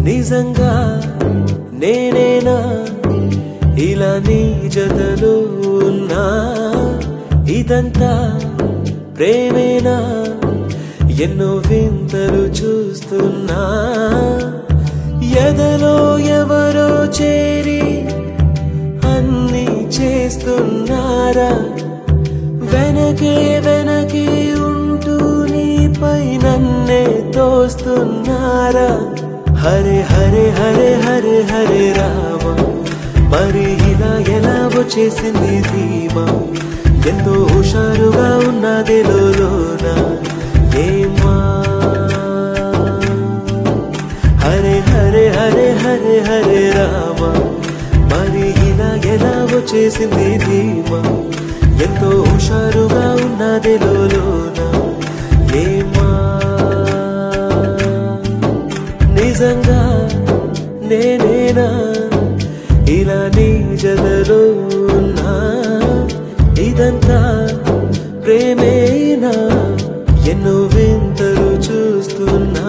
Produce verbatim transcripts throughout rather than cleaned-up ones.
నిజంగా నేనేనా ఇలా నీ జతలో ఉన్నా ఇదంతా ప్రేమేనా ఎన్నో వింతలు చూస్తున్నా ఎదలో ఎవరో చేరి అన్నీ చేస్తున్నారా వెనకే వెనకే ఉంటూ నీపై నన్నే తోస్తున్నారా హరే హరే హరే హరే హరే రామ మరి ఇలా ఎలా వచ్చేసింది ధీమా ఎంతో హుషారుగా ఉన్నది లోన ఏమా హరే హరే హరే హరే హరే రామ మరి ఇలా ఎలా వచ్చేసింది ధీమా ఎంతో హుషారుగా ఉన్నది లోన ఏమా నిజంగా నేనేనా ఇలా నీ జతలో ఉన్నా ఇదంతా ప్రేమేనా ఎన్నో వింతలు చూస్తున్నా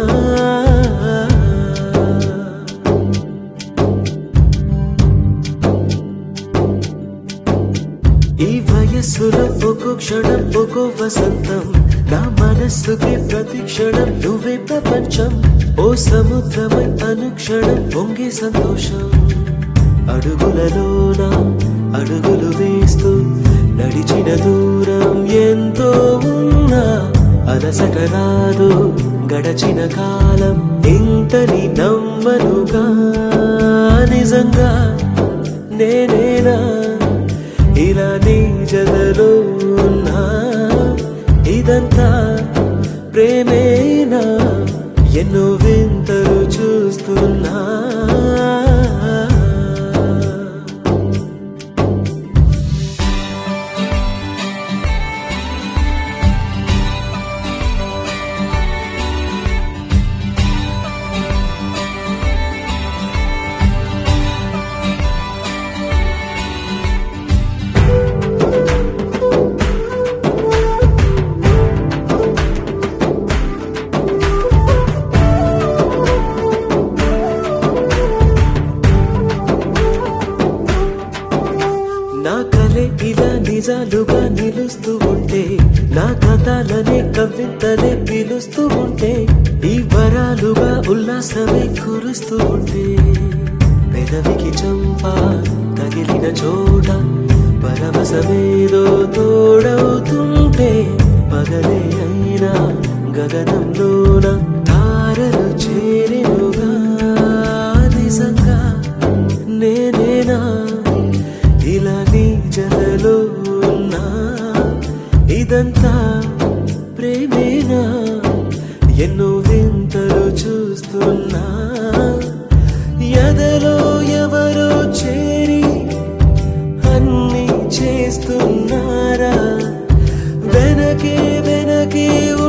ఈ వయస్సులో ఒక్కో క్షణం ఒక్కో వసంతం నా మనస్సుకి ప్రతి క్షణం నువ్వే ప్రపంచం ఓ సముద్రమై అనుక్షణం పొంగే సంతోషం అడుగులలోన అడుగులు వేస్తూ నడిచిన దూరం ఎంతో ఉన్నా అలసట రాదు గడచిన కాలం ఇంతని నమ్మనుగా నిజంగా నేనేనా ఇలా నీ జతలో ఉన్నా ఇదంతా ప్రేమేనా ఎన్నో వింతలు చూస్తున్నా నా కలే ఇలా నిజాలుగా నిలుస్తూ ఉంటే నా కథలనే కవితలే పిలుస్తూ ఉంటే ఈ వరాలుగా ఉల్లాసమే కురుస్తూ ఉంటే పెదవికి చంపా తగిలిన చోట పరవశమేదో తోడవుతుంటే పగలే అయినా గగనంలోన తారలు చేరినుగా నిజంగా నేనేనా ఇలా నీ జతలో ఉన్నా ఇదంతా ప్రేమేనా ఎన్నో వింతలు చూస్తున్నా ఎదలో ఎవరో చేరి అన్నీ చేస్తున్నారా వెనకే వెనకే